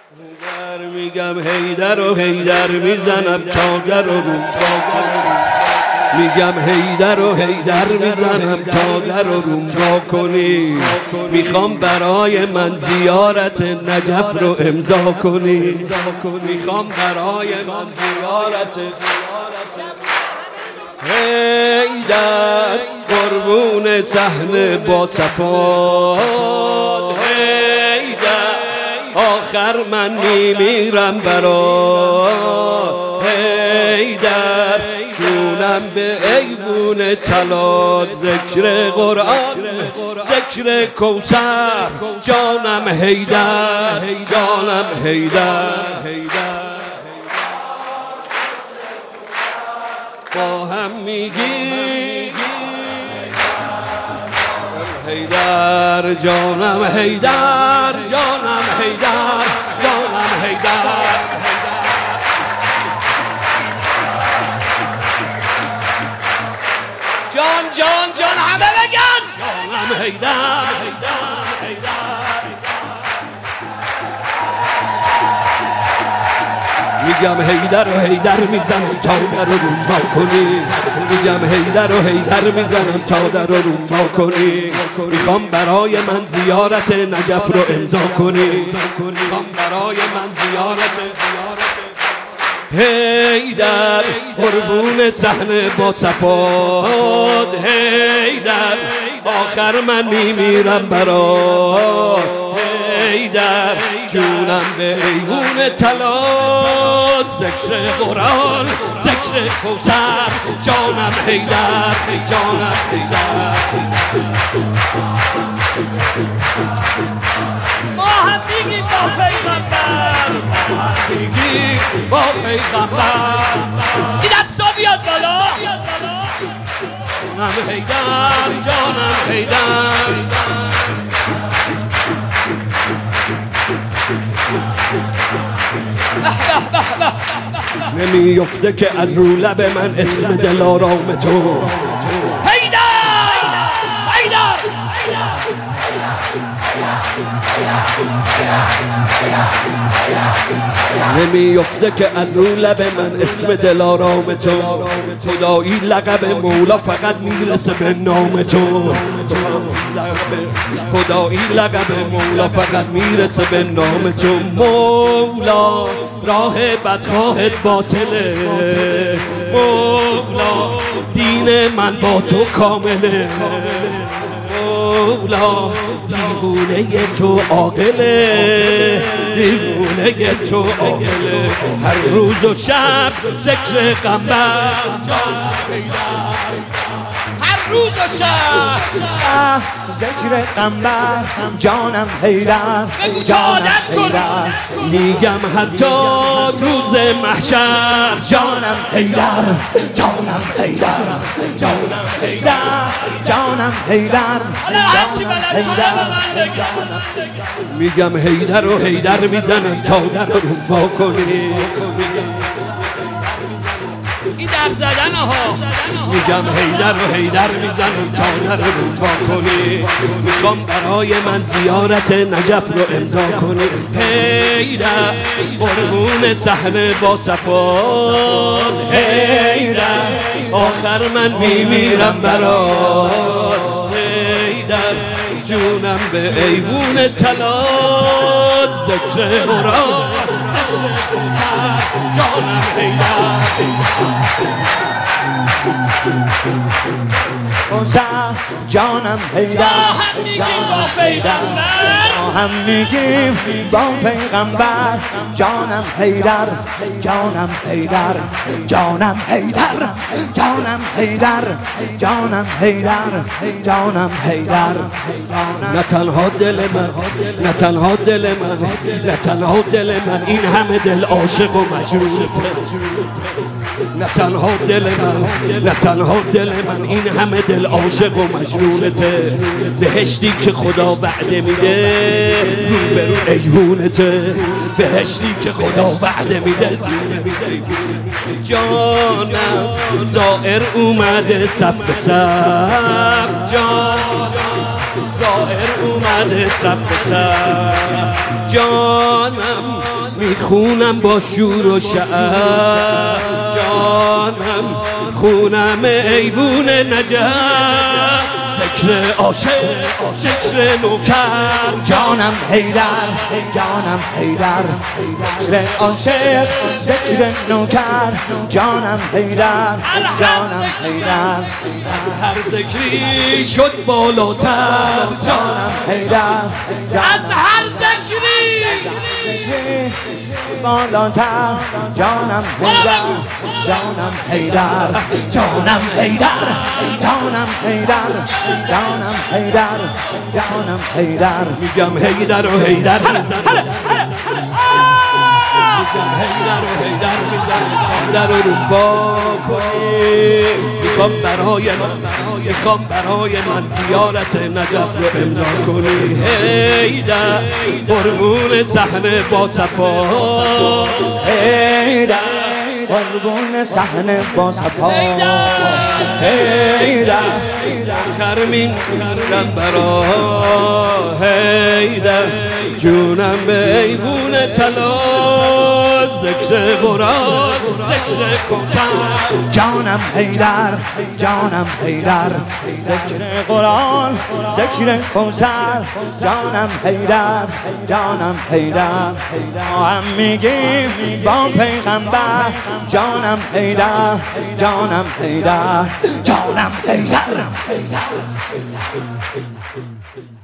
میگم هیدر و هیدر میزنم چاگر و روم میگم هیدر و هیدر میزنم چاگر و روم با کنی میخوام برای من زیارت نجف رو امضا کنی میخوام برای من زیارت هیدر قربون صحن با صفات هیدر آخر من میمیرم برا هیدر جونم به ایوون طلات ذکر قرآن ذکر کوثر جانم هیدر جانم هیدر با هم میگی هیدر جانم هیدر جانم هیدر جانم هیدر جان جان جان همه بگن جانم هیدر میگم هیدر و هیدر میزنم تا در رو با کنی میگم هیدر و هیدر میزنم تا در رو با کنی میخوام برای من زیارت نجف رو امضا کنی میخوام برای من زیارت هیدر قربون صحن با صفات هیدر آخر من میمیرم برا هیدر جونم به ایوون طلات ذکر قرآن ذکر کوثر جانم هیدر جانم هیدر ما هم میگیم با پیغمبر ما هم میگیم با پیغمبر این دستا بیاد بالا جانم هیدر جانم هیدر نمیفته که از رو لب من اسم دلارام تو هیدر هیدر نمیفته که از رو لب من اسم دلارام تو خدایی لقب مولا فقط میرسه به نام تو خدایی لقب مولا فقط میرسه به نام تو مولا راه بدخواهت باطله مولا دین من با تو کامله مولا دیوونه تو عاقله دیوونه تو عاقله هر روز و شب ذکر قنبر هر روز و شب ذکر قنبر جانم هیدر جانم هیدر میگم حتی روز محشر جانم هیدر جانم هیدر جانم هیدر جانم هیدر هرچی بلد شده به من بگم میگم هیدر و هیدر میزنم تا در رو با کنی این در زدن ها میگم هیدر و هیدر میزنم تا در رو با کنی میخوام برای من زیارت نجف رو امضا کنی هیدر قربون صحن با صفات هیدر آخر من میمیرم برات هیدر جونم به ایوون طلات ذکر قرآن جانم هیدر جانم هیدر هم میگیم با پیغمبر جانم هیدر جانم هیدر جانم هیدر جانم هیدر جانم هیدر جانم هیدر نه تنها دل من نه تنها دل من نه تنها دل من این همه دل عاشق و مجروحه نه تنها دل من نه تنها دل من این همه دل عاشق و مجنونته بهشتی که خدا وعده میده رو به رو ایوونته بهشتی که خدا وعده میده جانم زائر اومده صف به صف جان زائر اومده سر به سر جانم میخونم با شور و شعر جانم خونم ایوون نجف ذکر عاشق ذکر نوکر جانم حیدر جانم حیدر ذکر عاشق ذکر نوکر جانم حیدر جانم حیدر هر ذکری شد بالاتر جانم حیدر از هر ذکری بالاتر جانم حیدر جانم حیدر جانم حیدر جانم حیدر جانم حیدر جانم حیدر میگم حیدر و حیدر میزن میگم حیدر و حیدر میزن در رو با کنی میخوام برای من زیارت نجف رو امضا کنی حیدر قربون صحنه با صفا حیدر قربون صحنه با صفا حیدر خرمین خرم برا حیدر جونم به ایوون طلا ذکر قرآن ذکر کوثر جانم حیدر جانم حیدر ذکر قرآن ذکر کوثر جانم حیدر جانم حیدر ما هم میگیم با پیغمبر جانم حیدر جانم حیدر جانم حیدر